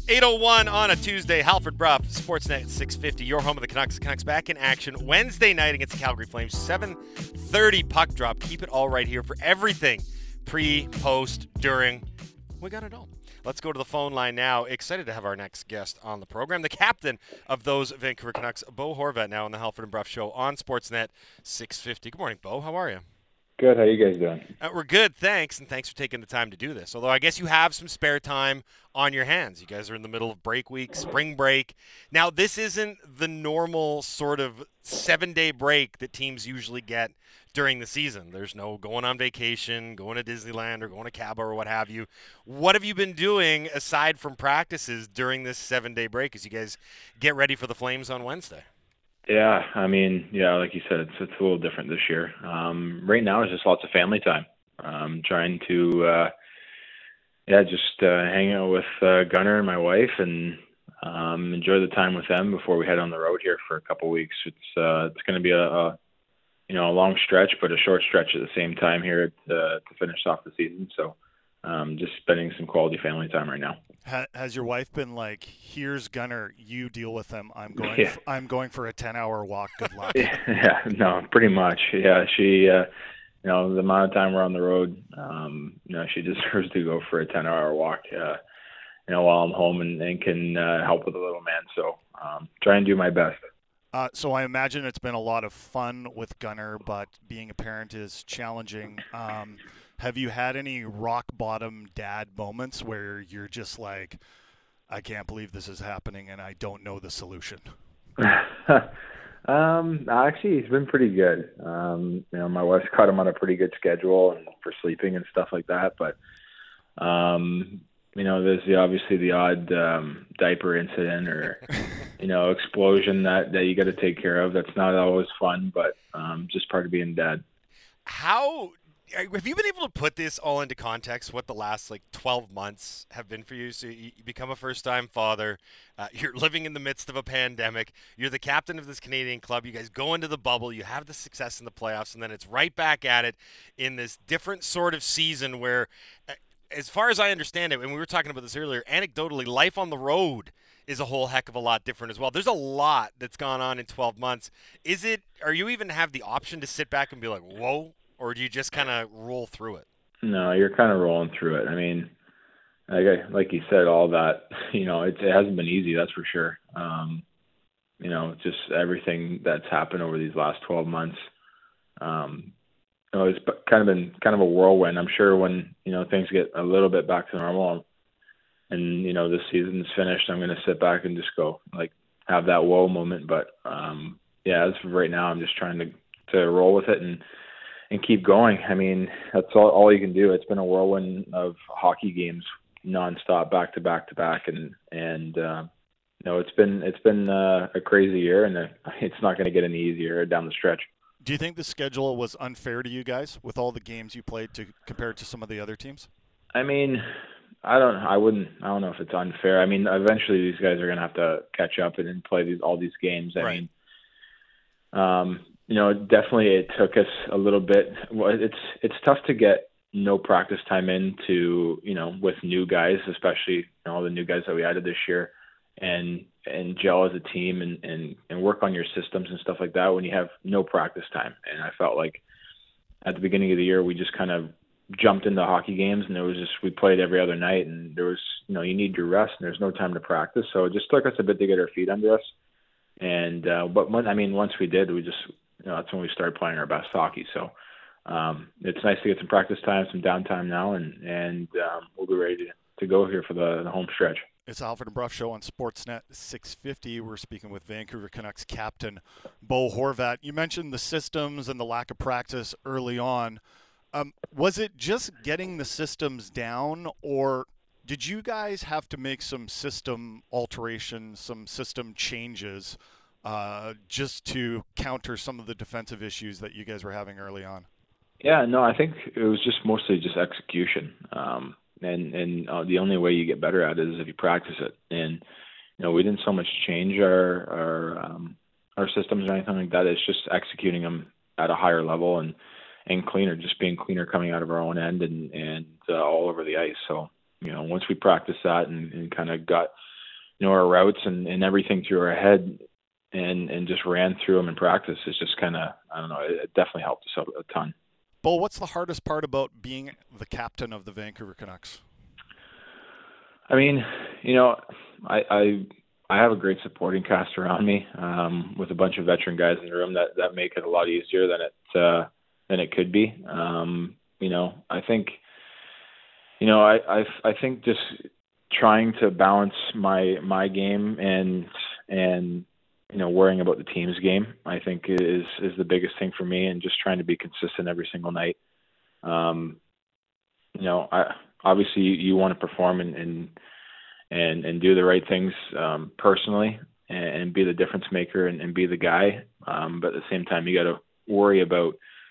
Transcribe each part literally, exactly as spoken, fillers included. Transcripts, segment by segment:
eight oh one on a Tuesday. Halford Bruff, Sportsnet six fifty, your home of the Canucks. The Canucks back in action Wednesday night against the Calgary Flames. seven thirty puck drop. Keep it all right here for everything. Pre, post, during. We got it all. Let's go to the phone line now. Excited to have our next guest on the program. The captain of those Vancouver Canucks, Bo Horvat, now on the Halford and Bruff Show on Sportsnet six fifty. Good morning, Bo. How are you? Good. How you guys doing? Uh, we're good, thanks, and thanks for taking the time to do this. Although I guess you have some spare time on your hands. You guys are in the middle of break week, spring break. Now, this isn't the normal sort of seven-day break that teams usually get during the season. There's no going on vacation, going to Disneyland, or going to Cabo or what have you. What have you been doing aside from practices during this seven-day break as you guys get ready for the Flames on Wednesday? Yeah, I mean, yeah, like you said, it's, it's a little different this year. Um, right now, it's just lots of family time. Um, trying to, uh, yeah, just uh, hang out with uh, Gunnar and my wife and um, enjoy the time with them before we head on the road here for a couple weeks. It's uh, it's going to be a, a, you know, a long stretch, but a short stretch at the same time here to, to finish off the season. So um, just spending some quality family time right now. Has your wife been like, "Here's Gunnar, you deal with him. I'm going. Yeah. f- I'm going for a ten-hour walk. Good luck." Yeah, no, pretty much. Yeah, she, uh, you know, the amount of time we're on the road, um, you know, she deserves to go for a ten-hour walk, uh, you know, while I'm home and, and can uh, help with the little man. So, um, try and do my best. Uh, so I imagine it's been a lot of fun with Gunnar, but being a parent is challenging. Um, have you had any rock bottom dad moments where you're just like, I can't believe this is happening and I don't know the solution? um, actually, he's been pretty good. Um, you know, my wife's caught him on a pretty good schedule and for sleeping and stuff like that. But, um, you know, there's the, obviously the odd um, diaper incident or, you know, explosion that, that you got to take care of. That's not always fun, but um, just part of being dad. How have you been able to put this all into context, what the last like twelve months have been for you? So you, you become a first-time father. Uh, you're living in the midst of a pandemic. You're the captain of this Canadian club. You guys go into the bubble. You have the success in the playoffs, and then it's right back at it in this different sort of season where, as far as I understand it, and we were talking about this earlier, anecdotally, life on the road is a whole heck of a lot different as well. There's a lot that's gone on in twelve months. Is it, are you even have the option to sit back and be like, whoa, or do you just kind of roll through it? No, you're kind of rolling through it. I mean, like, I, like you said, all that, you know, it, it hasn't been easy, that's for sure. Um, you know, just everything that's happened over these last twelve months. Um, you know, it's kind of been kind of a whirlwind. I'm sure when, you know, things get a little bit back to normal and, you know, this season's finished, I'm going to sit back and just go, like, have that whoa moment. But, um, yeah, as of right now, I'm just trying to, to roll with it and, and keep going. I mean, that's all, all you can do. It's been a whirlwind of hockey games nonstop, back to back to back. And, and, uh, you know, it's been, it's been uh, a crazy year, and it's not going to get any easier down the stretch. Do you think the schedule was unfair to you guys with all the games you played to compared to some of the other teams? I mean, I don't, I wouldn't, I don't know if it's unfair. I mean, eventually these guys are going to have to catch up and, and play these, all these games. I Right. mean, um, you know, definitely it took us a little bit. Well, it's, it's tough to get no practice time into, you know, with new guys, especially, you know, all the new guys that we added this year, and, and gel as a team and, and, and work on your systems and stuff like that when you have no practice time. And I felt like at the beginning of the year, we just kind of jumped into hockey games, and there was just, we played every other night, and there was, you know, you need your rest and there's no time to practice. So it just took us a bit to get our feet under us. And, uh, but when, I mean, once we did, we just, you know, that's when we started playing our best hockey. So um, it's nice to get some practice time, some downtime now, and, and um, we'll be ready to, to go here for the, the home stretch. It's the Halford and Bruff Show on Sportsnet six fifty. We're speaking with Vancouver Canucks captain Bo Horvat. You mentioned the systems and the lack of practice early on. Um, was it just getting the systems down, or did you guys have to make some system alterations, some system changes, uh, just to counter some of the defensive issues that you guys were having early on? Yeah, no, I think it was just mostly just execution. Um, and and uh, the only way you get better at it is if you practice it. And, you know, we didn't so much change our our um, our systems or anything like that. It's just executing them at a higher level and, and cleaner, just being cleaner coming out of our own end and, and uh, all over the ice. So, you know, once we practiced that and, and kind of got you know, our routes and, and everything through our head and, and just ran through them in practice. It's just kind of, I don't know, it, it definitely helped us out a ton. Bo, what's the hardest part about being the captain of the Vancouver Canucks? I mean, you know, I, I, I have a great supporting cast around me, um, with a bunch of veteran guys in the room that, that make it a lot easier than it, uh, than it could be. Um, you know, I think, you know, I, I, I think just trying to balance my, my game and, and, you know, worrying about the team's game, I think is, is the biggest thing for me, and just trying to be consistent every single night. Um, you know, I, obviously you, you want to perform and, and, and, and do the right things, um, personally, and, and be the difference maker and, and be the guy. Um, but at the same time, you got to worry about,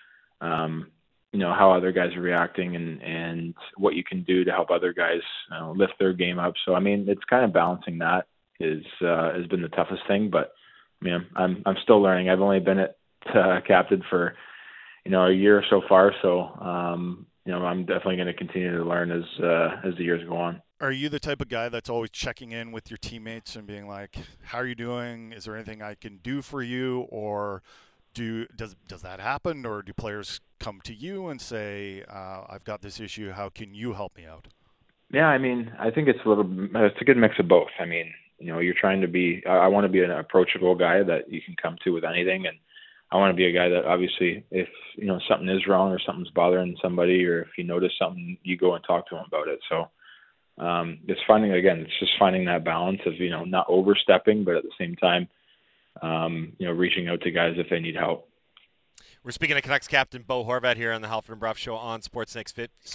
um, you know, how other guys are reacting and, and what you can do to help other guys uh, lift their game up. So, I mean, it's kind of balancing that is, uh, has been the toughest thing, but I mean, I'm, I'm still learning. I've only been at uh, captain for, you know, a year so far. So, um, you know, I'm definitely going to continue to learn as, uh, as the years go on. Are you the type of guy that's always checking in with your teammates and being like, how are you doing? Is there anything I can do for you? Or do does does that happen? Or do players come to you and say, uh, I've got this issue, how can you help me out? Yeah, I mean, I think it's a little, it's a good mix of both. I mean, you know, you're trying to be, I, I want to be an approachable guy that you can come to with anything. And I want to be a guy that obviously if, you know, something is wrong or something's bothering somebody, or if you notice something, you go and talk to them about it. So um, it's finding, again, it's just finding that balance of, you know, not overstepping, but at the same time, um, you know, reaching out to guys if they need help. We're speaking to Canucks captain Bo Horvat here on the Halford and Brough Show on Sportsnet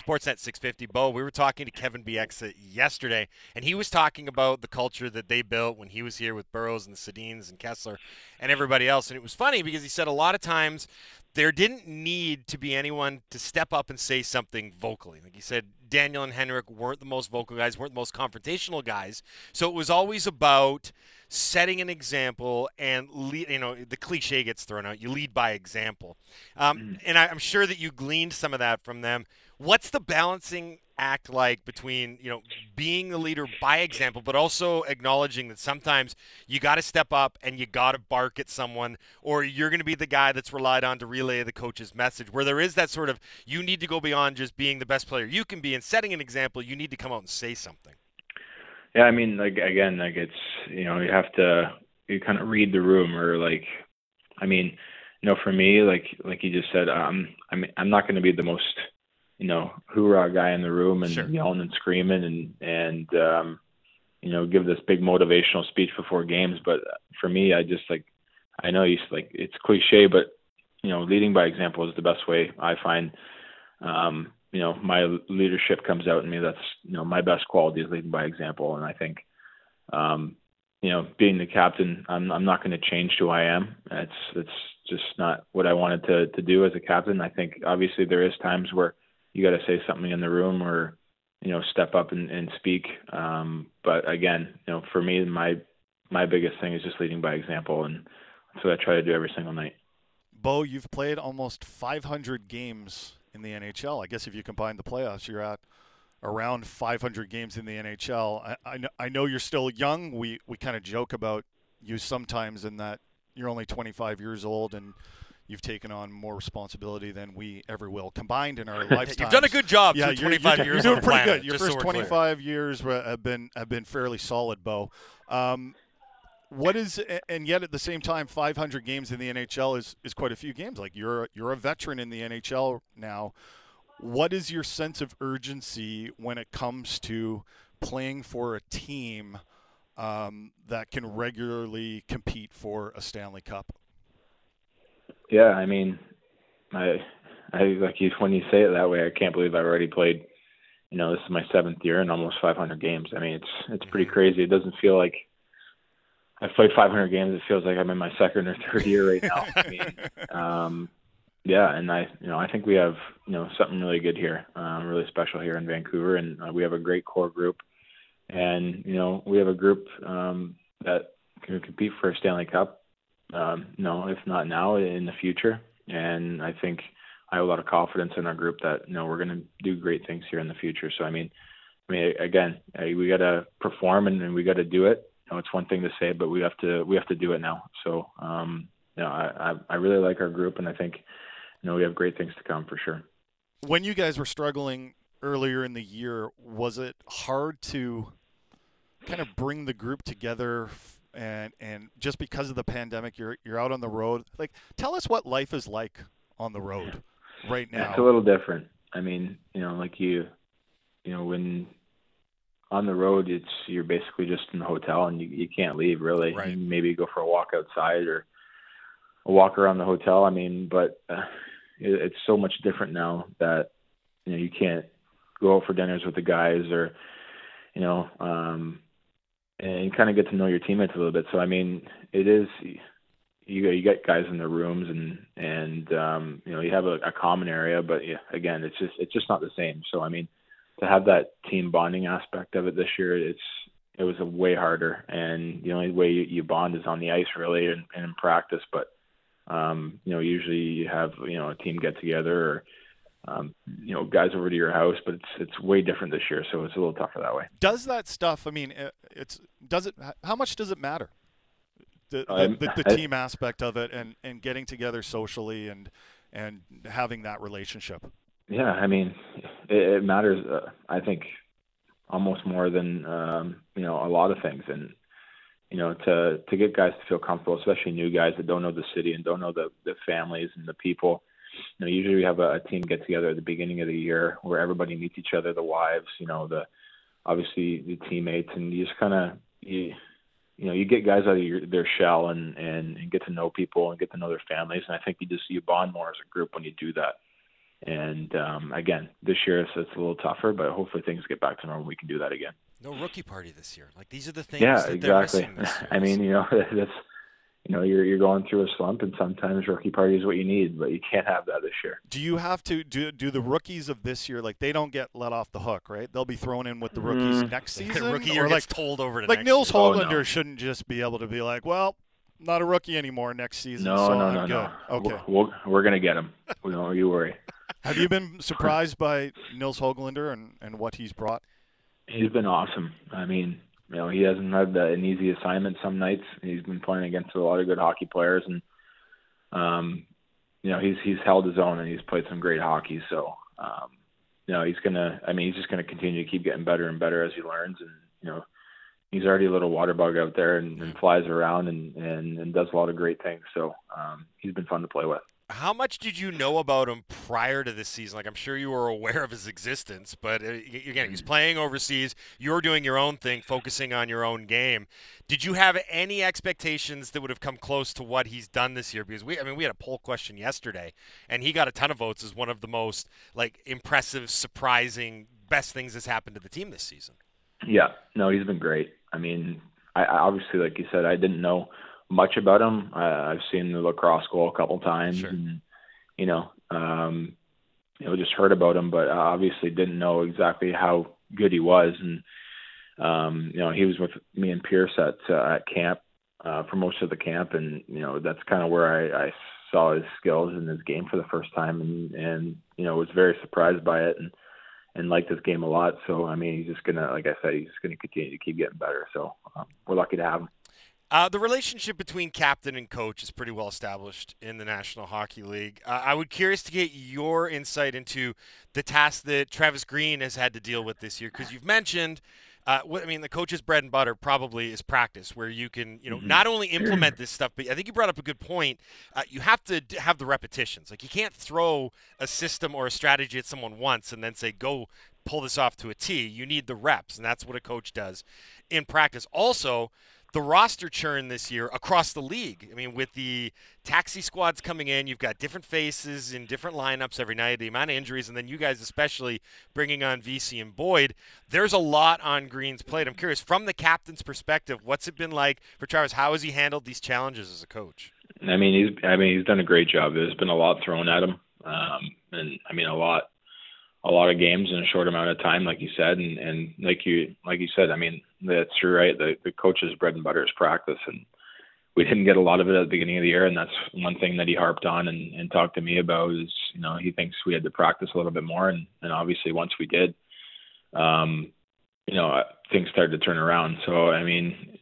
six fifty. Bo, we were talking to Kevin Bieksa yesterday, and he was talking about the culture that they built when he was here with Burrows and the Sedins and Kessler and everybody else. And it was funny because he said a lot of times there didn't need to be anyone to step up and say something vocally. Like he said, Daniel and Henrik weren't the most vocal guys, weren't the most confrontational guys. So it was always about setting an example and, lead, you know, the cliche gets thrown out. You lead by example. Um, mm. And I, I'm sure that you gleaned some of that from them. What's the balancing act like between, you know, being the leader by example, but also acknowledging that sometimes you got to step up and you got to bark at someone, or you're going to be the guy that's relied on to relay the coach's message, where there is that sort of, you need to go beyond just being the best player you can be and setting an example. You need to come out and say something. Yeah, I mean, like, again, like it's, you know, you have to, you kind of read the room, or like, I mean, you know, for me, like, like you just said, um, I mean, I'm not going to be the most, you know, hoorah guy in the room and sure. yelling and screaming and, and, um, you know, give this big motivational speech before games. But for me, I just like, I know you like, it's cliche, but, you know, leading by example is the best way I find, um, you know, my leadership comes out in me. That's, you know, my best quality is leading by example. And I think, um, you know, being the captain, I'm, I'm not going to change who I am. It's, it's just not what I wanted to, to do as a captain. I think obviously there is times where you got to say something in the room, or, you know, step up and, and speak. Um, but again, you know, for me, my, my biggest thing is just leading by example. And that's what I try to do every single night. Bo, you've played almost five hundred games in the N H L. I guess if you combine the playoffs, you're at around five hundred games in the N H L. I, I, know, I know you're still young. We we kind of joke about you sometimes in that you're only twenty-five years old and you've taken on more responsibility than we ever will combined in our lifetime. You've done a good job. Yeah, for twenty-five you're, years. You're doing pretty planet, good. Your first so twenty-five clear. years have been have been fairly solid, Bo. Um, What is, and yet at the same time, five hundred games in the N H L is, is quite a few games. Like you're you're a veteran in the N H L now. What is your sense of urgency when it comes to playing for a team um, that can regularly compete for a Stanley Cup? Yeah, I mean, I I like you when you say it that way. I can't believe I've already played. You know, this is my seventh year and almost five hundred games. I mean, it's it's pretty crazy. It doesn't feel like I've played five hundred games. It feels like I'm in my second or third year right now. I mean, um, yeah, and I, you know, I think we have, you know, something really good here, um, really special here in Vancouver, and uh, we have a great core group, and you know, we have a group um, that can compete for a Stanley Cup. Um, no, if not now, in the future. And I think I have a lot of confidence in our group that, you know, we're going to do great things here in the future. So I mean, I mean, again, we got to perform and, and we got to do it. know, it's one thing to say, but we have to we have to do it now. So, um, you know, I, I I really like our group, and I think, you know, we have great things to come for sure. When you guys were struggling earlier in the year, was it hard to kind of bring the group together? And and just because of the pandemic, you're you're out on the road. Like, tell us what life is like on the road right now. It's a little different. I mean, you know, like you, you know, when on the road, it's you're basically just in the hotel and you, you can't leave really. Right. You maybe go for a walk outside or a walk around the hotel. I mean, but uh, it, it's so much different now that, you know, you can't go out for dinners with the guys or, you know, um, and kind of get to know your teammates a little bit. So, I mean, it is, you you get guys in their rooms and, and um, you know, you have a, a common area, but yeah, again, it's just, it's just not the same. So, I mean, to have that team bonding aspect of it this year, it's, it was a way harder. And the only way you, you bond is on the ice really and, and in practice. But, um, you know, usually you have, you know, a team get together or, Um, you know, guys over to your house, but it's it's way different this year, so it's a little tougher that way. Does that stuff? I mean, it's does it? How much does it matter? The the, Um, the, the I, team aspect of it, and, and getting together socially, and and having that relationship. Yeah, I mean, it, it matters. Uh, I think almost more than um, you know a lot of things, and you know to to get guys to feel comfortable, especially new guys that don't know the city and don't know the the families and the people. You know, usually we have a, a team get together at the beginning of the year where everybody meets each other, the wives, you know, the obviously the teammates, and you just kind of you, you know you get guys out of your, their shell and, and and get to know people and get to know their families, and I think you just you bond more as a group when you do that. And um, again, this year it's, it's a little tougher, but hopefully things get back to normal. We can do that again. No rookie party this year. Like these are the things. Yeah, that exactly. They're missing this year. I mean, you know, that's. You know, you're you're going through a slump, and sometimes rookie party is what you need, but you can't have that this year. Do you have to do do the rookies of this year, like they don't get let off the hook, right? They'll be thrown in with the rookies Mm. next season. The rookie or year like gets told over to like next Nils year. Höglander Oh, no. shouldn't just be able to be like, well, not a rookie anymore next season. No, so no, I'm no, good. no. Okay. We're, we're, we're gonna get him. Don't you worry. Have you been surprised by Nils Höglander and, and what he's brought? He's been awesome. I mean, you know, he hasn't had an easy assignment some nights. He's been playing against a lot of good hockey players, and um, you know, he's he's held his own and he's played some great hockey. So, um, you know, he's gonna. I mean, he's just gonna continue to keep getting better and better as he learns. And you know, he's already a little water bug out there and, and flies around and, and, and does a lot of great things. So, um, he's been fun to play with. How much did you know about him prior to this season? Like, I'm sure you were aware of his existence, but uh, again, he's playing overseas. You're doing your own thing, focusing on your own game. Did you have any expectations that would have come close to what he's done this year? Because we, I mean, we had a poll question yesterday, and he got a ton of votes as one of the most like impressive, surprising, best things that's happened to the team this season. Yeah, no, he's been great. I mean, I, I obviously, like you said, I didn't know much about him. I, I've seen the lacrosse goal a couple times, Sure. and you know, um, you know, just heard about him, but I obviously didn't know exactly how good he was. And um, you know, he was with me and Pierce at uh, at camp uh, for most of the camp, and you know, that's kind of where I, I saw his skills and his game for the first time, and and you know, was very surprised by it, and and liked his game a lot. So I mean, he's just gonna, like I said, he's just gonna continue to keep getting better. So um, we're lucky to have him. Uh, the relationship between captain and coach is pretty well established in the National Hockey League. Uh, I would curious to get your insight into the task that Travis Green has had to deal with this year, because you've mentioned, uh, what, I mean, the coach's bread and butter probably is practice, where you can, you know, Mm-hmm. not only implement this stuff, but I think you brought up a good point. Uh, you have to d- have the repetitions. Like, you can't throw a system or a strategy at someone once and then say, go pull this off to a T. You need the reps, and that's what a coach does in practice. Also, the roster churn this year across the league. I mean, with the taxi squads coming in, you've got different faces in different lineups every night, the amount of injuries, and then you guys especially bringing on V C and Boyd. There's a lot on Green's plate. I'm curious, from the captain's perspective, what's it been like for Travis? How has he handled these challenges as a coach? I mean, he's I mean he's done a great job. There's been a lot thrown at him, um, and I mean a lot. a lot of games in a short amount of time, like you said, and, and like you like you said, I mean, that's true, right? The, the coach's bread and butter is practice, and we didn't get a lot of it at the beginning of the year, and that's one thing that he harped on and, and talked to me about is, you know, he thinks we had to practice a little bit more, and, and obviously once we did, um, you know, things started to turn around. So, I mean,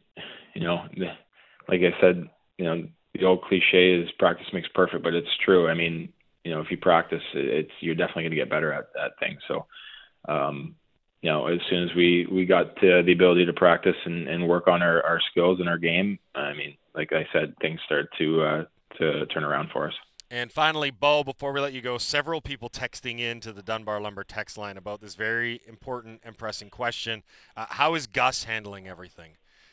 you know, the- like I said, you know, the old cliche is practice makes perfect, but it's true. I mean, you know, if you practice, it's you're definitely going to get better at that thing. So, um, you know, as soon as we we got to the ability to practice and, and work on our, our skills and our game, I mean, like I said, things started to uh, to turn around for us. And finally, Bo, before we let you go, several people texting in to the Dunbar Lumber text line about this very important and pressing question. Uh, how is Gus handling everything?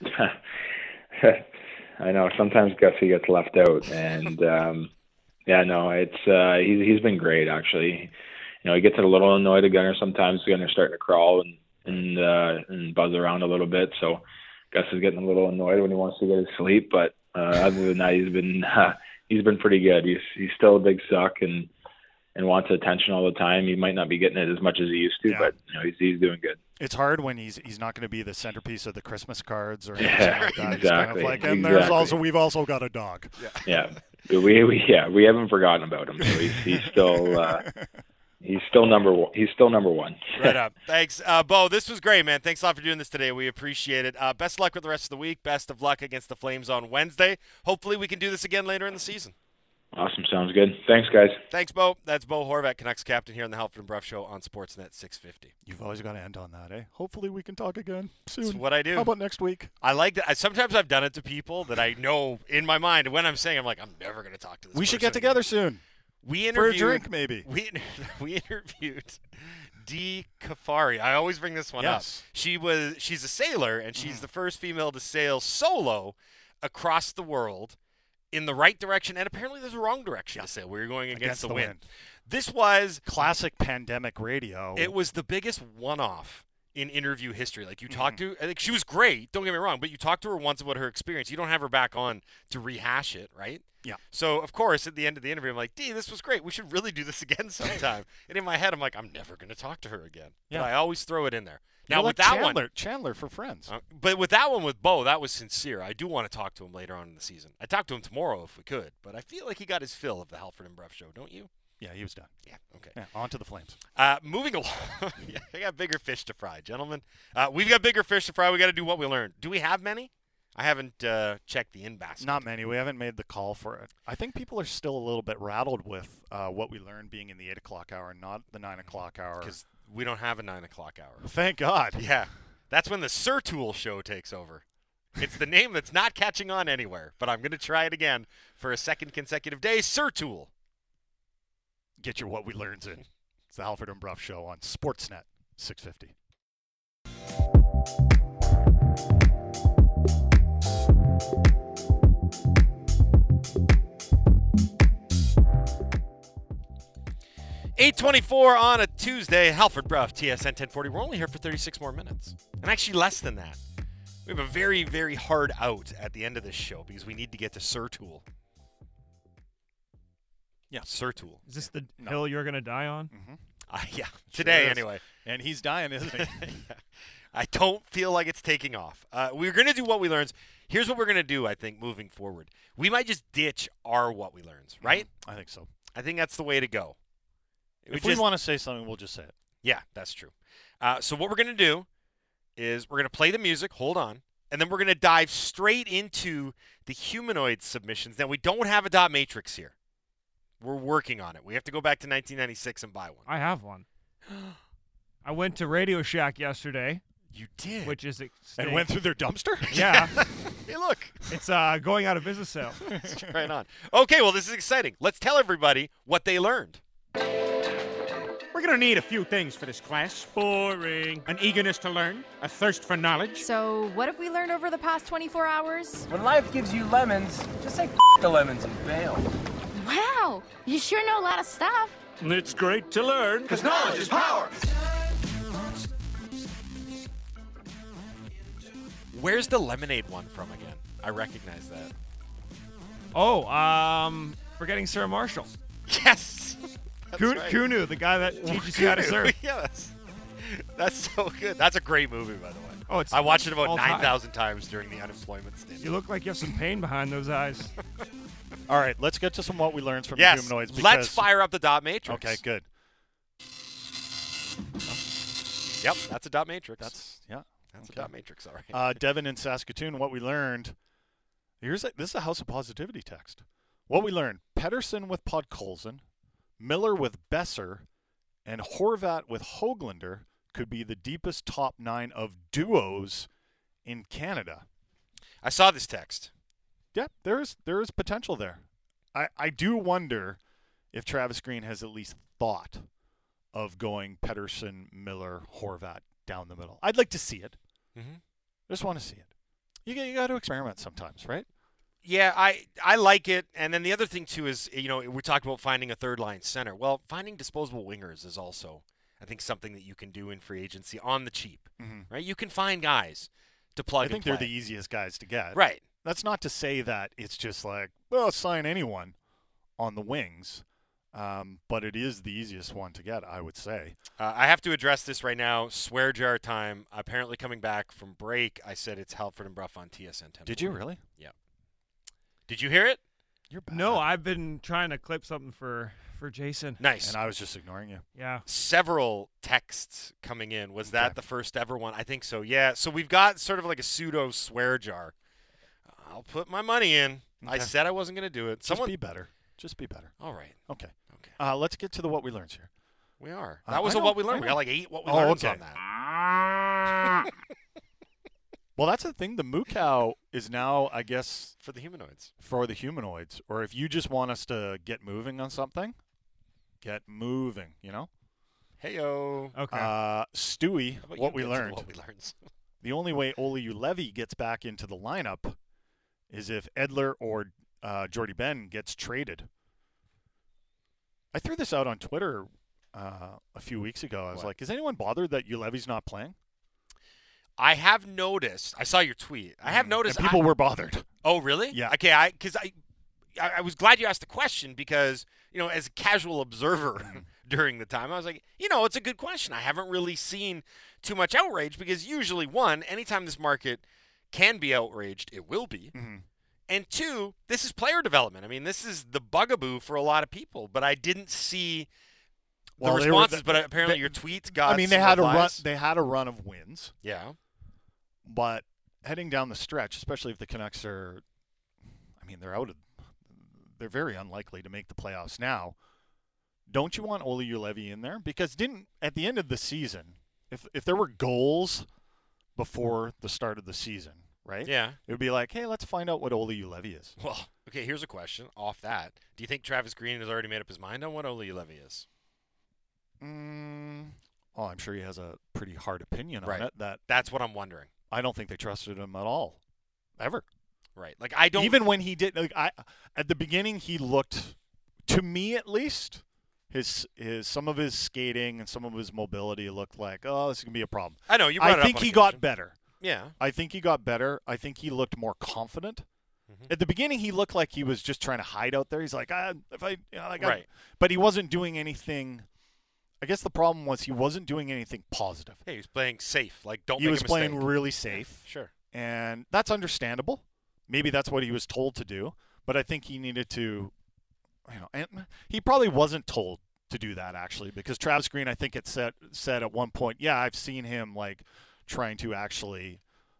I know sometimes Gussie gets left out, and um, yeah, no, it's uh, he's he's been great actually. You know, he gets a little annoyed at Gunner sometimes. Gunner's starting to crawl and and uh, and buzz around a little bit, so Gus is getting a little annoyed when he wants to get his sleep. But uh, other than that, he's been uh, he's been pretty good. He's he's still a big suck and and wants attention all the time. He might not be getting it as much as he used to, yeah. but you know, he's he's doing good. It's hard when he's he's not going to be the centerpiece of the Christmas cards or anything yeah, like that. Exactly. He's kind of like, and exactly. there's also we've also got a dog. Yeah, yeah. We, we yeah we haven't forgotten about him. So he's he's still uh, he's still number one. He's still number one. Right up. Thanks, uh, Bo. This was great, man. Thanks a lot for doing this today. We appreciate it. Uh, best of luck with the rest of the week. Best of luck against the Flames on Wednesday. Hopefully, we can do this again later in the season. Awesome. Sounds good. Thanks, guys. Thanks, Bo. That's Bo Horvat, Canucks captain here on the Halford and Bruff Show on Sportsnet six fifty. You've always got to end on that, eh? Hopefully we can talk again soon. That's what I do. How about next week? I like that. I, sometimes I've done it to people that I know in my mind. When I'm saying, I'm like, I'm never going to talk to this We person should get together again. soon. We interviewed, For a drink, maybe. We, we interviewed Dee Kafari. I always bring this one yes. up. She was, she's a sailor, and she's mm. the first female to sail solo across the world in the right direction, and apparently there's a wrong direction yeah. to sail. We were going against, against the, the wind. wind. This was classic pandemic radio. It was the biggest one-off in interview history. Like you talked mm. to, I think she was great. Don't get me wrong, but you talked to her once about her experience. You don't have her back on to rehash it, right? Yeah. So of course, at the end of the interview, I'm like, "Dee, this was great. We should really do this again sometime." And in my head, I'm like, "I'm never going to talk to her again." Yeah. But I always throw it in there. Now You're with like that Chandler, one, Chandler for Friends. Uh, but with that one with Bo, that was sincere. I do want to talk to him later on in the season. I talk to him tomorrow if we could, but I feel like he got his fill of the Halford and Bruff Show, don't you? Yeah, he was done. Yeah, okay. Yeah, on to the Flames. Uh, moving along, yeah, I got bigger fish to fry, gentlemen. Uh, we've got bigger fish to fry. We got to do what we learned. Do we have many? I haven't uh, checked the in-basket. Not many. We haven't made the call for it. I think people are still a little bit rattled with uh, what we learned being in the eight o'clock hour, not the nine o'clock hour. Because we don't have a nine o'clock hour. Thank God. Yeah. That's when the Sir Tool show takes over. It's the name that's not catching on anywhere, but I'm going to try it again for a second consecutive day. Sir Tool. Get your What We Learns in. It's the Halford and Bruff Show on Sportsnet six fifty. eight twenty-four on a Tuesday. Halford Bruff, T S N ten forty. We're only here for thirty-six more minutes. And actually less than that. We have a very, very hard out at the end of this show because we need to get to Sir Tool. Yeah, Sir Tool. Is this the no. hill you're going to die on? Mm-hmm. Uh, yeah, today sure anyway. And he's dying, isn't he? Yeah. I don't feel like it's taking off. Uh, we're going to do what we learns. Here's what we're going to do, I think, moving forward. We might just ditch our what we learns, right? Mm-hmm. I think so. I think that's the way to go. If we, we just, want to say something, we'll just say it. Yeah, that's true. Uh, so what we're going to do is we're going to play the music. Hold on. And then we're going to dive straight into the humanoid submissions. Now, we don't have a dot matrix here. We're working on it. We have to go back to nineteen ninety-six and buy one. I have one. I went to Radio Shack yesterday. You did? Which is extinct. And went through their dumpster? Yeah. Hey, look. It's uh, going out of business sale. Right on. Okay, well, this is exciting. Let's tell everybody what they learned. We're going to need a few things for this class. Boring. An eagerness to learn, a thirst for knowledge. So, what have we learned over the past twenty-four hours? When life gives you lemons, just say F the lemons and bail. Wow, you sure know a lot of stuff. It's great to learn. Because knowledge is power. Where's the lemonade one from again? I recognize that. Oh, um, forgetting Sarah Marshall. Yes. Kun- right. Kunu, the guy that teaches you how to surf. Yeah, that's, that's so good. That's a great movie, by the way. Oh, it's I watched it about all nine thousand times during the unemployment stint. You look like you have some pain behind those eyes. All right, let's get to some what we learned from yes, the humanoids. Because... let's fire up the dot matrix. Okay, good. Yep, that's a dot matrix. That's yeah. That's Okay. a dot matrix, all right. Uh, Devin in Saskatoon, what we learned. Here's a, this is a House of Positivity text. What we learned: Pettersson with Podkolzin, Miller with Besser, and Horvat with Höglander could be the deepest top nine of duos in Canada. I saw this text. Yeah, there is there is potential there. I, I do wonder if Travis Green has at least thought of going Pettersson, Miller, Horvat down the middle. I'd like to see it. Mm-hmm. I just want to see it. You got, you got to experiment sometimes, right? Yeah, I, I like it. And then the other thing, too, is, you know, we talked about finding a third-line center. Well, finding disposable wingers is also, I think, something that you can do in free agency on the cheap, Mm-hmm. right? You can find guys to plug I think and they're play. the easiest guys to get. Right. That's not to say that it's just like, well, sign anyone on the wings. Um, but it is the easiest one to get, I would say. Uh, I have to address this right now. Swear jar time. Apparently coming back from break, I said it's Halford and Brough on T S N ten. Did you really? Yeah. Did you hear it? You're bad. No, I've been trying to clip something for, for Jason. Nice. And I was just ignoring you. Yeah. Several texts coming in. Was Okay. that the first ever one? I think so, yeah. So we've got sort of like a pseudo swear jar. I'll put my money in. I Okay. said I wasn't going to do it. Just Someone. be better. Just be better. All right. Okay. Okay. Uh, let's get to the what we learned here. We are. Uh, That was I a know, what we I learned. We know. got like eight what we Oh, learned okay. on that. Well, that's the thing. The moo cow is now, I guess, For the humanoids. for the humanoids. Or if you just want us to get moving on something, get moving, you know? Hey-o. Okay. Uh, Stewie, How about what you we get to the learned. What we learned. The only way Ole Ulevi gets back into the lineup is if Edler or uh, Jordy Ben gets traded. I threw this out on Twitter uh, a few weeks ago. I was What? like, is anyone bothered that Ulevi's not playing? I have noticed. I saw your tweet. I have Mm. noticed. And people I- were bothered. Oh, really? Yeah. Okay. I because I, I I was glad you asked the question because you know as a casual observer Mm-hmm. during the time I was like you know it's a good question. I haven't really seen too much outrage because usually one anytime this market can be outraged it will be. Mhm. And two, this is player development. I mean, this is the bugaboo for a lot of people. But I didn't see the Well, they were- responses. but apparently, they- your tweets got. I mean, they some had a run. replies. They had a run of wins, Yeah. but heading down the stretch, especially if the Canucks are, I mean, they're out of, they're very unlikely to make the playoffs now. Don't you want Ole Ulevi in there? Because didn't at the end of the season, if if there were goals before the start of the season, right? Yeah. It would be like, hey, let's find out what Ole Ulevi is. Well, okay. Here's a question. Off that, do you think Travis Green has already made up his mind on what Ole Levy is? Mm, oh, I'm sure he has a pretty hard opinion Right. on it. That That's what I'm wondering. I don't think they trusted him at all, ever. Right. Like I don't Even when he did, like I at the beginning, he looked, to me at least, his his some of his skating and some of his mobility looked like, oh, this is gonna be a problem. I know you. Brought I it up think on he got occasion. better. Yeah. I think he got better. I think he looked more confident. Mhm. At the beginning, he looked like he was just trying to hide out there. He's like, ah, if I, you know, like I- Right. but he wasn't doing anything. I guess the problem was he wasn't doing anything positive. Hey, he was playing safe. Like don't He make was a mistake. playing really safe, Sure. and that's understandable. Maybe that's what he was told to do, but I think he needed to, you know, and he probably wasn't told to do that actually, because Travis Green, I think it said said at one point, yeah, I've seen him like trying to actually,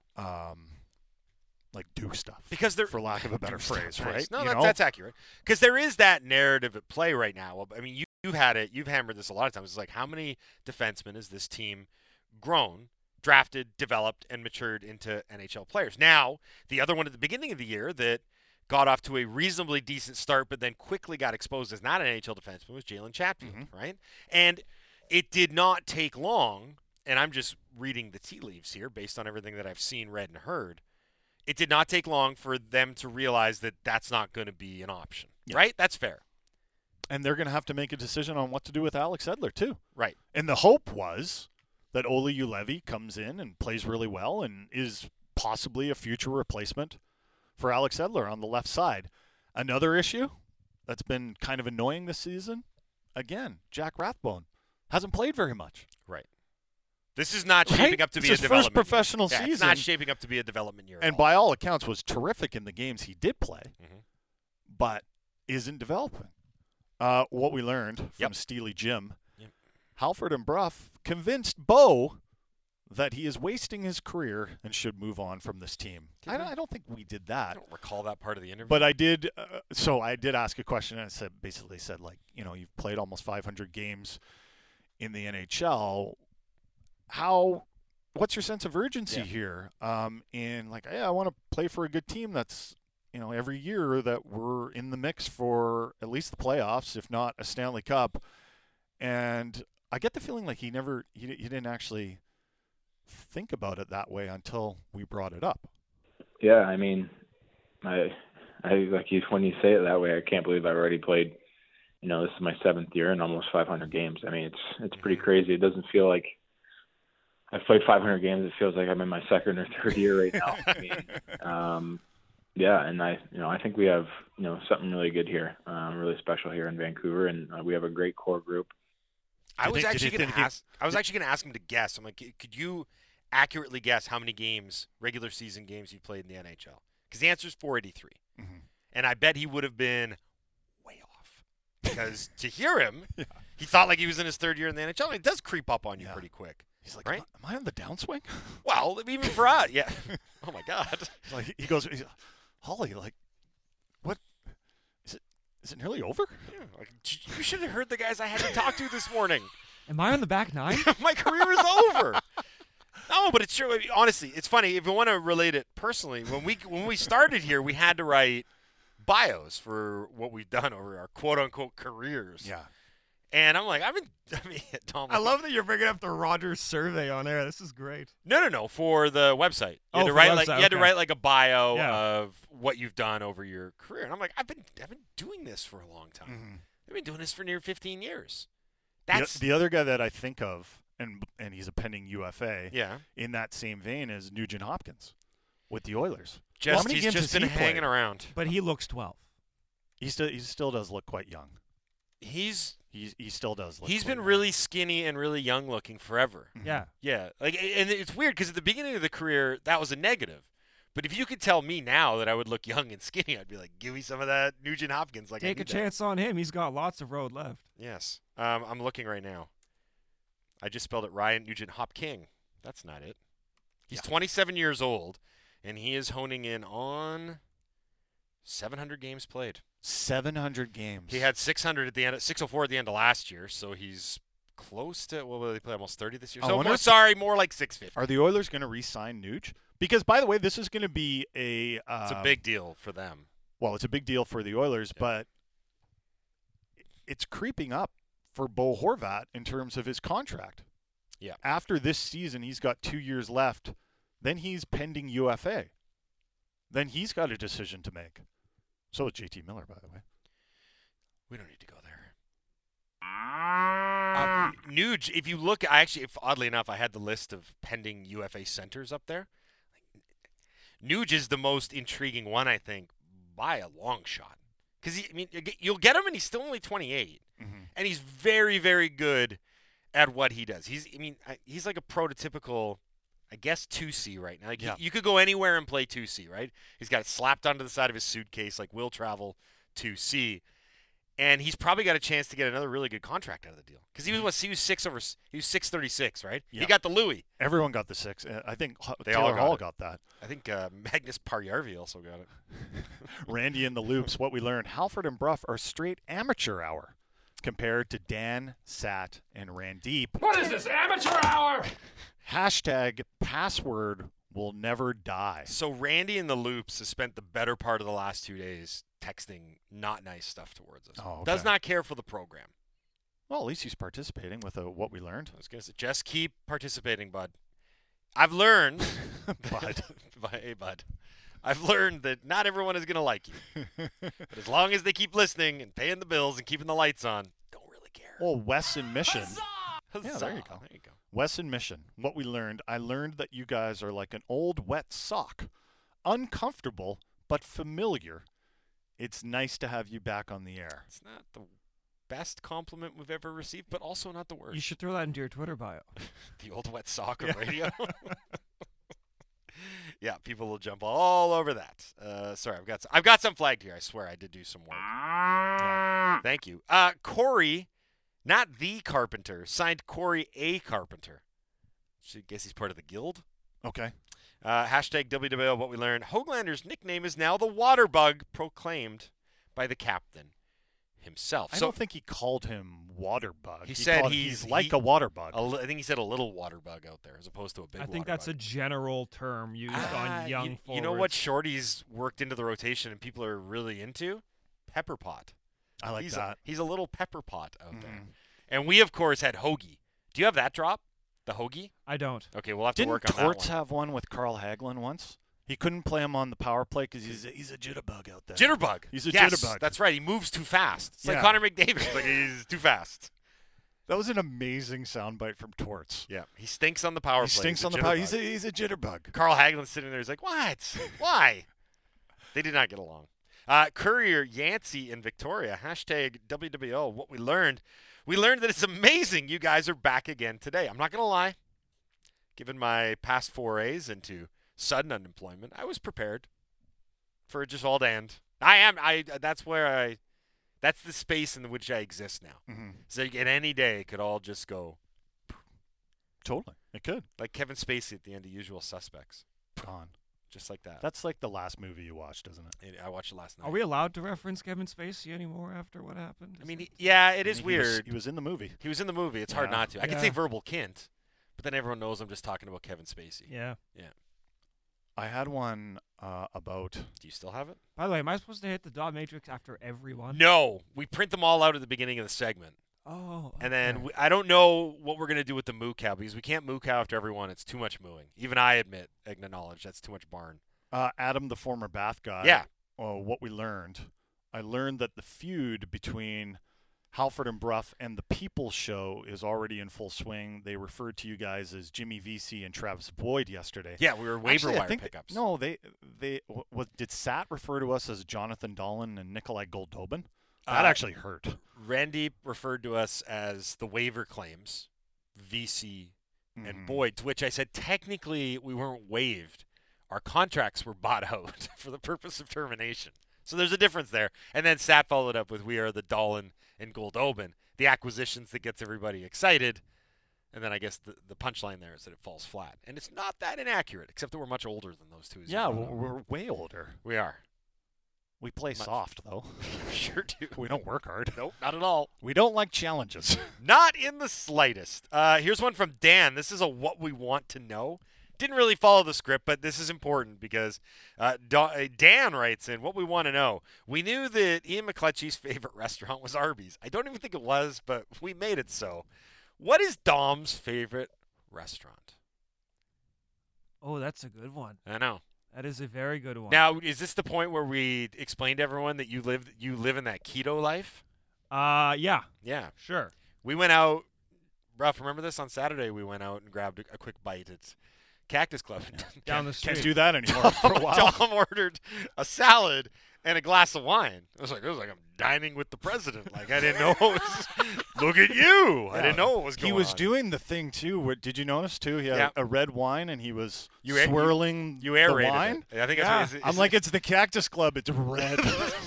um, like do stuff Because there, for lack of a better Do stuff, phrase, nice. right? No, You that's, know? that's accurate. Because there is that narrative at play right now. I mean, you, you've had it. You've hammered this a lot of times. It's like, how many defensemen has this team grown, drafted, developed, and matured into N H L players? Now, the other one at the beginning of the year that got off to a reasonably decent start but then quickly got exposed as not an N H L defenseman was Jalen Chatfield, Mm-hmm. right? And it did not take long, and I'm just reading the tea leaves here based on everything that I've seen, read, and heard. It did not take long for them to realize that that's not going to be an option, Yeah. right? That's fair. And they're going to have to make a decision on what to do with Alex Edler too. Right. And the hope was that Ole Ulevi comes in and plays really well and is possibly a future replacement for Alex Edler on the left side. Another issue that's been kind of annoying this season, again, Jack Rathbone hasn't played very much. Right. This is not Right? shaping up to It's be his a first development year. professional Yeah, It's season. not shaping up to be a development year. at And all. by all accounts was terrific in the games he did play, Mhm. but isn't developing. Uh, what we learned from Yep. Steely Jim, Yep. Halford and Brough convinced Bo that he is wasting his career and should move on from this team. Did I we? don't, I don't think we did I that. don't recall that part of the interview. But I did. Uh, so I did ask a question, and I said basically said like, you know, you've played almost five hundred games in the N H L. How? What's your sense of urgency Yeah. here? Um, in like, hey, I want to play for a good team that's, you know, every year that we're in the mix for at least the playoffs, if not a Stanley Cup. And I get the feeling like he never, he, he didn't actually think about it that way until we brought it up. Yeah, I mean, I, I like you when you say it that way. I can't believe I've already played. You know, this is my seventh year and almost five hundred games. I mean, it's it's pretty crazy. It doesn't feel like I've played five hundred games. It feels like I'm in my second or third year right now. I mean, um, yeah, and I, you know, I think we have, you know, something really good here, um, really special here in Vancouver, and uh, we have a great core group. I Did was they- did actually you going to think he- ask. I was actually going to ask him to guess. I'm like, could you accurately guess how many games, regular season games, you played in the N H L? Because the answer is four eighty-three, Mhm. and I bet he would have been way off. Because to hear him, he thought like he was in his third year in the N H L. It does creep up on you Yeah. pretty quick. He's like, Right? am, I, am I on the downswing? Well, even for us, yeah. Oh my God. Like he goes, he's, Holly, like, what? Is it? Is it nearly over? Yeah, like, you should have heard the guys I had to talk to this morning. Am I on the back nine? My career is over. No, but it's true. I mean, honestly, it's funny. If you want to relate it personally, when we when we started here, we had to write bios for what we've done over our quote unquote careers. Yeah. And I'm like, I've been. I mean, Tom. I love that you're bringing up the Rogers survey on air. This is great. No, no, no. For the website, you Oh, had to for write the like website, you had to okay. write like a bio Yeah. of what you've done over your career. And I'm like, I've been I've been doing this for a long time. Mhm. I've been doing this for near fifteen years. The, That's the other guy that I think of, and and he's a pending U F A, yeah. in that same vein is Nugent Hopkins with the Oilers. Just How many he's games just has been he hanging played? around. But he looks twelve. He still he still does look quite young. He's He he still does look. he's quite been young. really skinny and really young looking forever. Mhm. Yeah. Yeah, like, and it's weird because at the beginning of the career that was a negative, but if you could tell me now that I would look young and skinny, I'd be like, give me some of that Nugent Hopkins. Like, I Take a need that. chance on him. He's got lots of road left. Yes, um, I'm looking right now. I just spelled it Ryan Nugent Hopking. That's not it. He's Yeah. twenty-seven years old, and he is honing in on seven hundred games played. seven hundred games. He had six hundred at the end, six oh four at the end of last year, so he's close to. Well, they play almost thirty this year. I So wonder more, if- sorry, more like six fifty. Are the Oilers going to re-sign Nuge? Because by the way, this is going to be a. Um, It's a big deal for them. Well, it's a big deal for the Oilers, Yeah. but it's creeping up for Bo Horvat in terms of his contract. Yeah. After this season, he's got two years left. Then he's pending U F A. Then he's got a decision to make. So is J T Miller, by the way. We don't need to go there. Uh, Nuge, if you look, I actually, if, oddly enough, I had the list of pending U F A centers up there. Nuge is the most intriguing one, I think, by a long shot. Because I mean, you get- you'll get him, and he's still only twenty-eight, Mm-hmm. and he's very, very good at what he does. He's, I mean, I- he's like a prototypical, I guess, two C right now. Like, Yeah. you, you could go anywhere and play two C, right? He's got it slapped onto the side of his suitcase, like will travel two C. And he's probably got a chance to get another really good contract out of the deal because he was what he was six over he was six thirty six, right? Yeah. He got the Louis. Everyone got the six. Uh, I think H- They Taylor all got Hall it. got that. I think uh, Magnus Parjärvi also got it. Randy in the Loops, what we learned, Halford and Bruff are straight amateur hour compared to Dan, Sat, and Randeep. What is this, amateur hour? Hashtag password will never die. So Randy in the Loops has spent the better part of the last two days texting not nice stuff towards us. Oh, Does okay. not care for the program. Well, at least he's participating with uh, what we learned. I was gonna say, just keep participating, bud. I've learned, Bud. hey, bud. I've learned that not everyone is gonna like you, but as long as they keep listening and paying the bills and keeping the lights on, don't really care. Well, Wes and Mission. Yeah, there you Huzzah. go. There you go. Wes and Mission. What we learned, I learned that you guys are like an old wet sock. Uncomfortable, but familiar. It's nice to have you back on the air. It's not the best compliment we've ever received, but also not the worst. You should throw that into your Twitter bio. The old wet sock of radio. Yeah, people will jump all over that. Uh, sorry, I've got some, I've got some flagged here. I swear I did do some work. Yeah. Thank you. Uh, Corey, not the Carpenter, signed Corey A. Carpenter. So I guess he's part of the guild. Okay. Uh, hashtag W W L, what we learned. Hoaglander's nickname is now the Water Bug, proclaimed by the captain himself. I so don't think he called him water bug. He said called- he's- he's like he- a water bug. a li- I think he said a little water bug out there as opposed to a big I think water that's bug. a general term used Ah, on young you, forwards. you know what Shorty's worked into the rotation and people are really into? Pepper pot. I like he's that. A, he's a little pepper pot out there. Mhm. And we, of course, had Hoagie. Do you have that drop? The Hoagie? I don't. Okay, we'll have to Didn't work on Torts that one. have one with Carl Hagelin once? He couldn't play him on the power play because he's a, he's a jitterbug out there. Jitterbug. He's a yes, jitterbug. That's right. He moves too fast. It's like Yeah. Connor McDavid. Like he's too fast. That was an amazing soundbite from Torts. Yeah. He stinks on the power He play. stinks He's a on the power. jitterbug. He's a, he's a jitterbug. Carl Hagelin's sitting there. He's like, what? Why? They did not get along. Uh, Courier, Yancey, and Victoria. Hashtag W W O. What we learned. We learned that it's amazing you guys are back again today. I'm not going to lie. Given my past forays into sudden unemployment, I was prepared for it just all to end. I am. I. That's where I. That's the space in which I exist now. Mm-hmm. So at any day, it could all just go Totally. It could. like Kevin Spacey at the end of Usual Suspects, Gone. just like that. That's like the last movie you watched, isn't it? I watched it last night. Are we allowed to reference Kevin Spacey anymore after what happened? I Is mean, it- he, yeah, it I is mean, he was- weird. He was in the movie. He was in the movie. It's hard Yeah. not to. I can Yeah. say verbal kint, but then everyone knows I'm just talking about Kevin Spacey. yeah. I had one uh, about. Do you still have it? By the way, am I supposed to hit the dot matrix after every one? No. We print them all out at the beginning of the segment. Oh. And then okay. we, I don't know what we're going to do with the moo cow because we can't moo cow after every one. It's too much mooing. Even I admit, acknowledge, that's too much barn. Uh, Adam, the former Bath guy. Yeah. Uh, what we learned. I learned that the feud between Halford and Bruff and the People Show is already in full swing. They referred to you guys as Jimmy Vesey and Travis Boyd yesterday. Yeah, we were waiver Actually, I wire think pickups. No, they they what did Sat refer to us as Jonathan Dolan and Nikolai Goldobin? That Uh, actually hurt. Randy referred to us as the waiver claims, V C and Mhm. Boyd, to which I said technically we weren't waived. Our contracts were bought out for the purpose of termination. So there's a difference there. And then Sat followed up with we are the Dolan and Goldobin, the acquisitions that gets everybody excited. And then I guess the, the punchline there is that it falls flat. And it's not that inaccurate, except that we're much older than those two. as you Yeah, brought we're, up. we're way older. we are. We play Much. soft though. We sure do. We don't work hard. Nope, not at all. We don't like challenges. Not in the slightest. Uh, here's one from Dan. This is a what we want to know. Didn't really follow the script, but this is important because uh, Da- Dan writes in what we want to know. We knew that Ian McCletchy's favorite restaurant was Arby's. I don't even think it was, but we made it so. What is Dom's favorite restaurant? Oh, that's a good one. I know. That is a very good one. Now, is this the point where we explain to everyone that you live you live in that keto life? uh, yeah, Yeah. sure. We went out. Ruff, remember this? On Saturday, we went out and grabbed a, a quick bite at Cactus Club. Down the street. Can't do that anymore for a while. Dom ordered a salad and a glass of wine. I was like, it was like I'm dining with the president. Like I didn't know. It was, look at you! I didn't know what was going He was on. doing the thing too. Where, did you notice too? He had Yeah. a red wine and he was You air- swirling You aerated the wine. it. I think Yeah. that's what, is, I'm is like, it, it's the Cactus Club. It's red.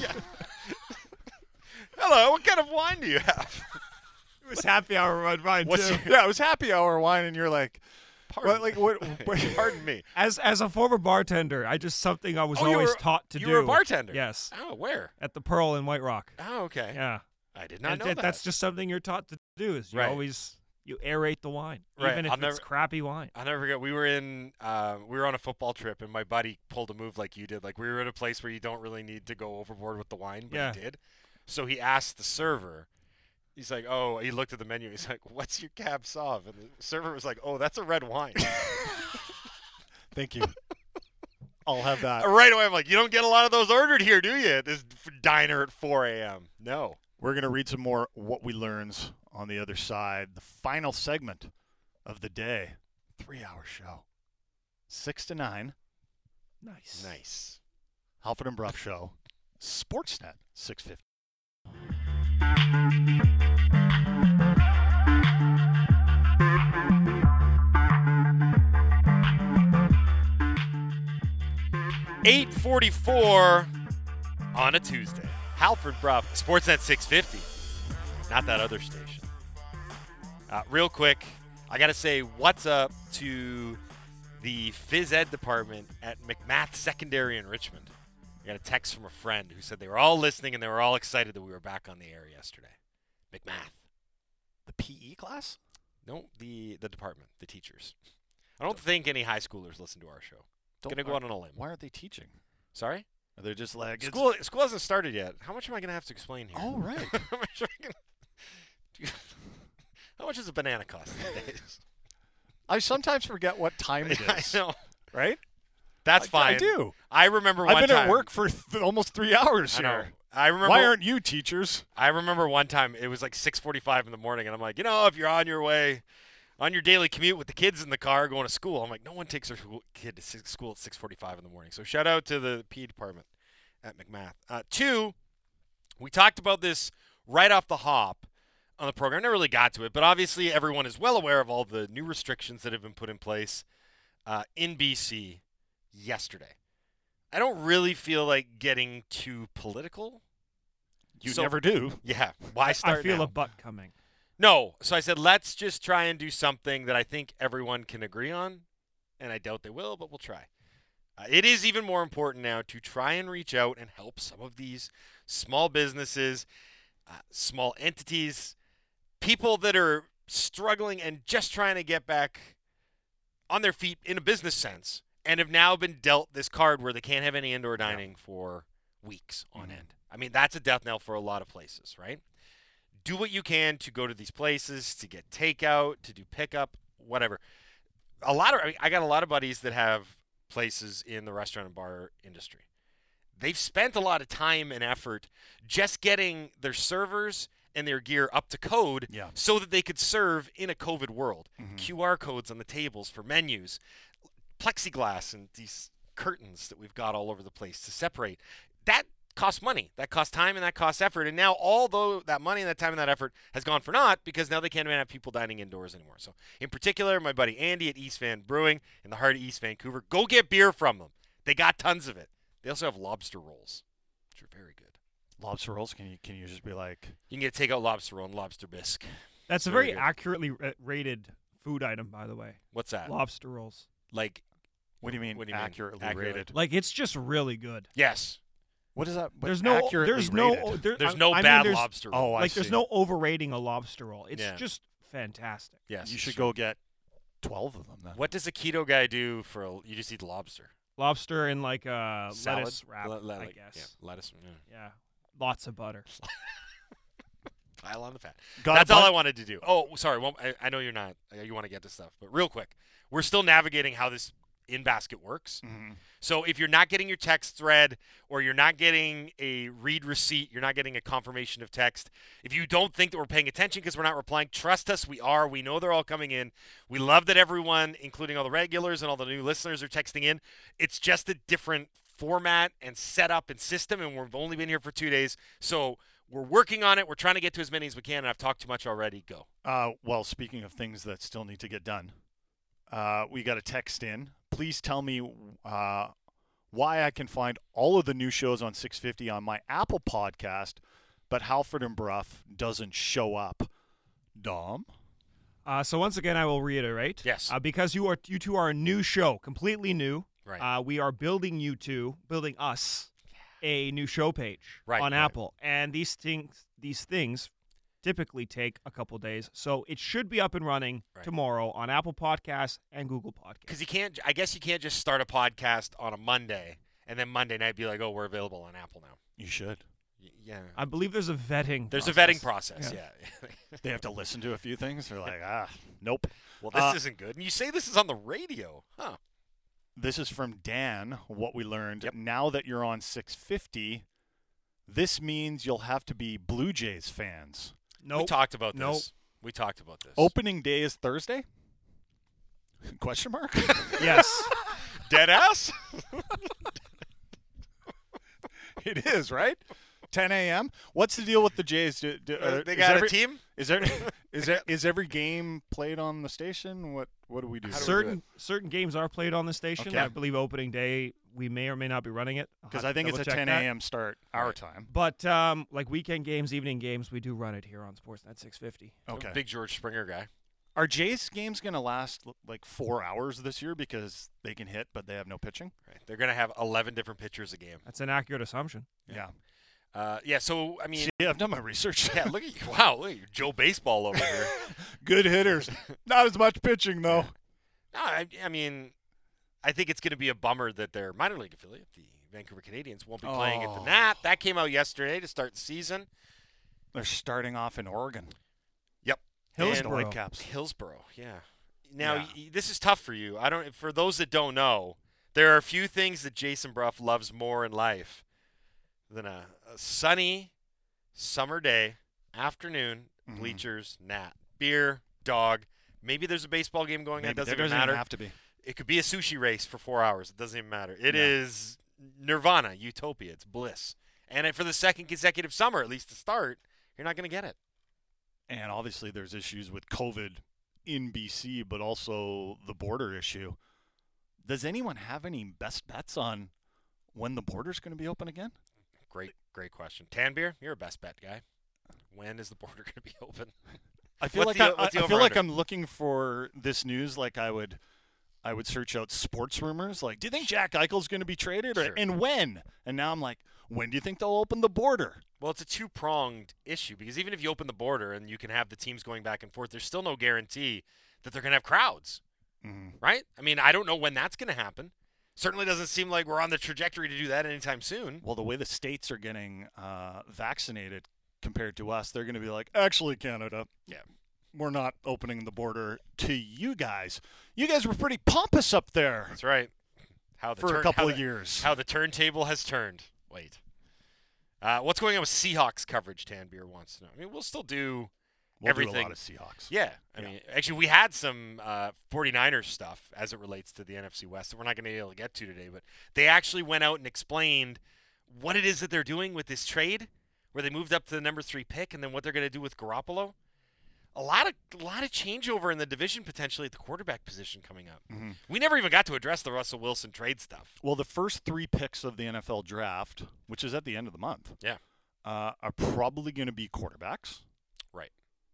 hello. What kind of wine do you have? It was happy hour red wine What's too. your- yeah, it was happy hour wine, and you're like, Pardon, what, like what? what pardon me. As as a former bartender, I just something I was Oh, you always were- taught to you do. were a bartender? Yes, Oh, where? at the Pearl in White Rock. Oh, okay. Yeah, I did not and know that- that. that's just something you're taught to do. Is you Right. always you aerate the wine, Right. even if I'll it's never- crappy wine. I'll never forget. We were in, uh, we were on a football trip, and my buddy pulled a move like you did. Like we were at a place where you don't really need to go overboard with the wine, but Yeah. he did. So he asked the server. He's like, "Oh," he looked at the menu. He's like, "What's your cab sauv?" And the server was like, "Oh, that's a red wine." Thank you. I'll have that. Right away, I'm like, "You don't get a lot of those ordered here, do you? At this diner at four a.m." No. We're gonna read some more what we learns on the other side. The final segment of the day, three-hour show, six to nine. Nice. Nice. Halford and Bruff show, Sportsnet six fifty. eight forty-four on a Tuesday. Halford Bruff, Sportsnet six fifty. Not that other station. Uh, real quick, I got to say, what's up to the phys ed department at McMath Secondary in Richmond. I got a text from a friend who said they were all listening and they were all excited that we were back on the air yesterday. McMath. The P E class? No, the the department, the teachers. I don't think any high schoolers listen to our show. Don't- Gonna go out on a limb. Why aren't they teaching? Sorry? Are they just like... it's- School school hasn't started yet. How much am I going to have to explain here? Oh, right. How much am I gonna- How much does a banana cost these days? I sometimes forget what time it I is. know. Right? That's I, fine. I do. I remember one I've been time. at work for th- almost three hours I know. here. I remember. Why aren't you teachers? I remember one time it was like six forty-five in the morning, and I'm like, you know, if you're on your way, on your daily commute with the kids in the car going to school, I'm like, no one takes their school, kid to six, school at six forty-five in the morning. So shout out to the P E department at McMath. Uh, two, we talked about this right off the hop on the program. I never really got to it, but obviously everyone is well aware of all the new restrictions that have been put in place uh, in B C yesterday. I don't really feel like getting too political. You So- never do. Yeah, why start I feel now? a butt coming. No, so I said let's just try and do something that I think everyone can agree on, and I doubt they will, but we'll try. Uh, it is even more important now to try and reach out and help some of these small businesses, uh, small entities, people that are struggling and just trying to get back on their feet in a business sense, and have now been dealt this card where they can't have any indoor dining for weeks on Mhm. end. I mean, that's a death knell for a lot of places, right? Do what you can to go to these places, to get takeout, to do pickup, whatever. A lot of I, mean, I got a lot of buddies that have places in the restaurant and bar industry. They've spent a lot of time and effort just getting their servers and their gear up to code Yeah. so that they could serve in a COVID world. Mhm. Q R codes on the tables for menus, plexiglass and these curtains that we've got all over the place to separate. That costs money. That costs time and that costs effort. And now all though that money and that time and that effort has gone for naught because now they can't even have people dining indoors anymore. So in particular, my buddy Andy at East Van Brewing in the heart of East Vancouver, go get beer from them. They got tons of it. They also have lobster rolls, which are very good. Lobster rolls, can you can you just be like... You can get takeout lobster roll and lobster bisque. That's a Very very good. accurately ra- rated food item, by the way. What's that? Lobster rolls. Like, What do you mean What do you mean? accurately, Accurately. rated? Like, it's just really good. yes, What is that? What There's no, accurately there's rated? no, there, there's I- no I mean, bad there's- lobster roll. Oh, I Like, there's see. no overrating a lobster roll. It's Yeah. just fantastic. Yes, You it's should true. go get twelve of them then. What does a keto guy do for a, you just eat lobster? Lobster in like a Salad? lettuce wrap, Le- le- I like- guess. Yeah, lettuce. Yeah. Yeah. Lots of butter. Pile on the fat. Got a That's all bun- I wanted to do. Oh, sorry. Well, I, I know you're not. uh, You want to get to stuff, but real quick, we're still navigating how this in basket works. Mhm. So if you're not getting your text thread or you're not getting a read receipt, you're not getting a confirmation of text, if you don't think that we're paying attention because we're not replying, trust us, we are. We know they're all coming in. We love that everyone, including all the regulars and all the new listeners, are texting in. It's just a different format and setup and system, and we've only been here for two days. So we're working on it. We're trying to get to as many as we can, and I've talked too much already. Go. Uh, well, speaking of things that still need to get done, uh, we got a text in. Please tell me uh, why I can find all of the new shows on six fifty on my Apple podcast, but Halford and Brough doesn't show up. Dom? Uh, so once again, I will reiterate. Yes. Uh, because you are you two are a new show, completely new. Right. Uh, we are building you two, building us, a new show page Right, on right. Apple, and these things these things typically take a couple days, so it should be up and running Right. tomorrow on Apple Podcasts and Google Podcasts. Because you can't, I guess you can't just start a podcast on a Monday and then Monday night be like, oh, we're available on Apple now. You should. Y- yeah. I believe there's a vetting. There's a process. vetting process, yeah. They have to listen to a few things. They're like, ah, nope. Well, this Uh, isn't good. And you say this is on the radio. Huh. This is from Dan, what we learned. Yep. Now that you're on six fifty, this means you'll have to be Blue Jays fans. Nope. We talked about this. Nope. We talked about this. Opening day is Thursday? Question mark? Yes. Dead ass? It is, right? ten a.m. What's the deal with the Jays? Do, do, uh, they is got every, a team? Is there is there is every game played on the station? What what do we do? How do we certain certain games are played on the station. Okay. I believe opening day we may or may not be running it. I'll Because have I to think it's a double-check ten that. a.m. start our Right. time. But um, like weekend games, evening games, we do run it here on Sportsnet six fifty. Okay. Big George Springer guy. Are Jays games going to last like four hours this year because they can hit, but they have no pitching? Right. They're going to have eleven different pitchers a game. That's an accurate assumption. Yeah. Uh, yeah, so, I mean. See, I've done my research. Yeah, look at you. Wow, look at you. Joe Baseball over here. Good hitters. Not as much pitching, though. No, I, I mean, I think it's going to be a bummer that their minor league affiliate, the Vancouver Canadians, won't be playing at the Oh. N A T. That came out yesterday to start the season. They're starting off in Oregon. Yep. Hillsborough. And Whitecaps. Hillsborough, yeah. Now, Yeah. y- this is tough for you. I don't. For those that don't know, there are a few things that Jason Brough loves more in life than a, a sunny summer day, afternoon, Mhm. bleachers, Nat, beer, dog. Maybe there's a baseball game going on. Maybe It doesn't there even doesn't matter. even have to be. It could be a sushi race for four hours. It doesn't even matter. It Yeah. is nirvana, utopia. It's bliss. And it, for the second consecutive summer, at least to start, you're not going to get it. And obviously there's issues with COVID in B C, but also the border issue. Does anyone have any best bets on when the border's going to be open again? Great, great question. Tanbeer, you're a best bet guy. When is the border going to be open? I feel What's like the- I, what's the I feel like over-under? I'm looking for this news like I would I would search out sports rumors like, do you think Jack Eichel's going to be traded or, Sure. and when? And now I'm like, when do you think they'll open the border? Well, it's a two-pronged issue because even if you open the border and you can have the teams going back and forth, there's still no guarantee that they're going to have crowds, Mm-hmm. right? I mean, I don't know when that's going to happen. Certainly doesn't seem like we're on the trajectory to do that anytime soon. Well, the way the states are getting uh, vaccinated compared to us, they're going to be like, actually, Canada, Yeah. we're not opening the border to you guys. You guys were pretty pompous up there That's right. How the for turn- a couple how of the- years. How the turntable has turned. Wait. Uh, what's going on with Seahawks coverage, Tanbeer wants to know. I mean, we'll still do we'll everything. do a lot of Seahawks. Yeah. I Yeah. mean, actually, we had some uh, 49ers stuff as it relates to the N F C West that we're not going to be able to get to today, but they actually went out and explained what it is that they're doing with this trade, where they moved up to the number three pick, and then what they're going to do with Garoppolo. A lot of a lot of changeover in the division potentially at the quarterback position coming up. Mhm. We never even got to address the Russell Wilson trade stuff. Well, the first three picks of the N F L draft, which is at the end of the month, Yeah. uh, are probably going to be quarterbacks. Right.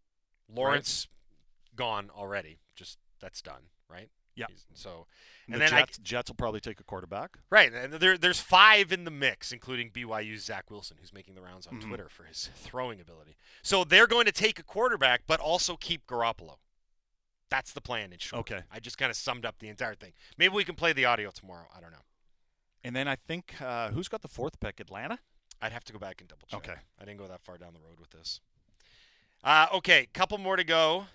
Lawrence gone already. Just that's done, right? Yeah. He's- So And, And the then I- Jets, Jets will probably take a quarterback. right, and there there's five in the mix, including B Y U's Zach Wilson, who's making the rounds on Mhm. Twitter for his throwing ability. So they're going to take a quarterback, but also keep Garoppolo. That's the plan in short. Okay. I just kind of summed up the entire thing. Maybe we can play the audio tomorrow. I don't know. And then I think, uh, who's got the fourth pick? Atlanta? I'd have to go back and double check. Okay. I didn't go that far down the road with this. Uh, okay, couple more to go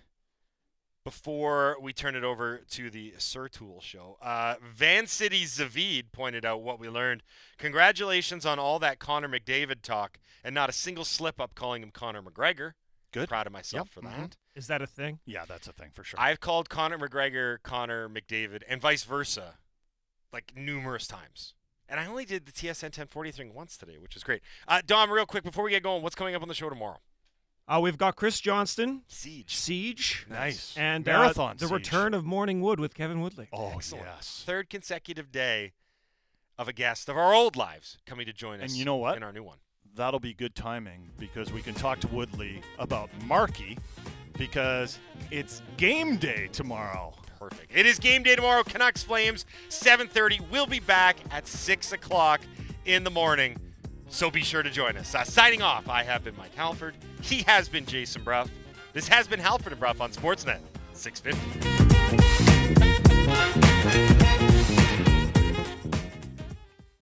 before we turn it over to the Sir Tool show. Uh, Van City Zavid pointed out what we learned. Congratulations on all that Connor McDavid talk and not a single slip-up calling him Connor McGregor. Good. Proud of myself Yep, for mhm. that. Is that a thing? Yeah, that's a thing for sure. I've called Connor McGregor Connor McDavid and vice versa like numerous times. And I only did the T S N ten forty thing once today, which is great. Uh, Dom, real quick, before we get going, what's coming up on the show tomorrow? Uh, we've got Chris Johnston, Siege. Siege, Nice. and uh, Marathon the Siege. return of Morning Wood with Kevin Woodley. Oh, Excellent. yes. Third consecutive day of a guest of our old lives coming to join us And you know what? in our new one. That'll be good timing because we can talk to Woodley about Markey because it's game day tomorrow. Perfect. It is game day tomorrow. Canucks Flames, seven thirty. We'll be back at six o'clock in the morning, so be sure to join us. Uh, signing off, I have been Mike Halford. He has been Jason Brough. This has been Halford and Brough on Sportsnet six fifty.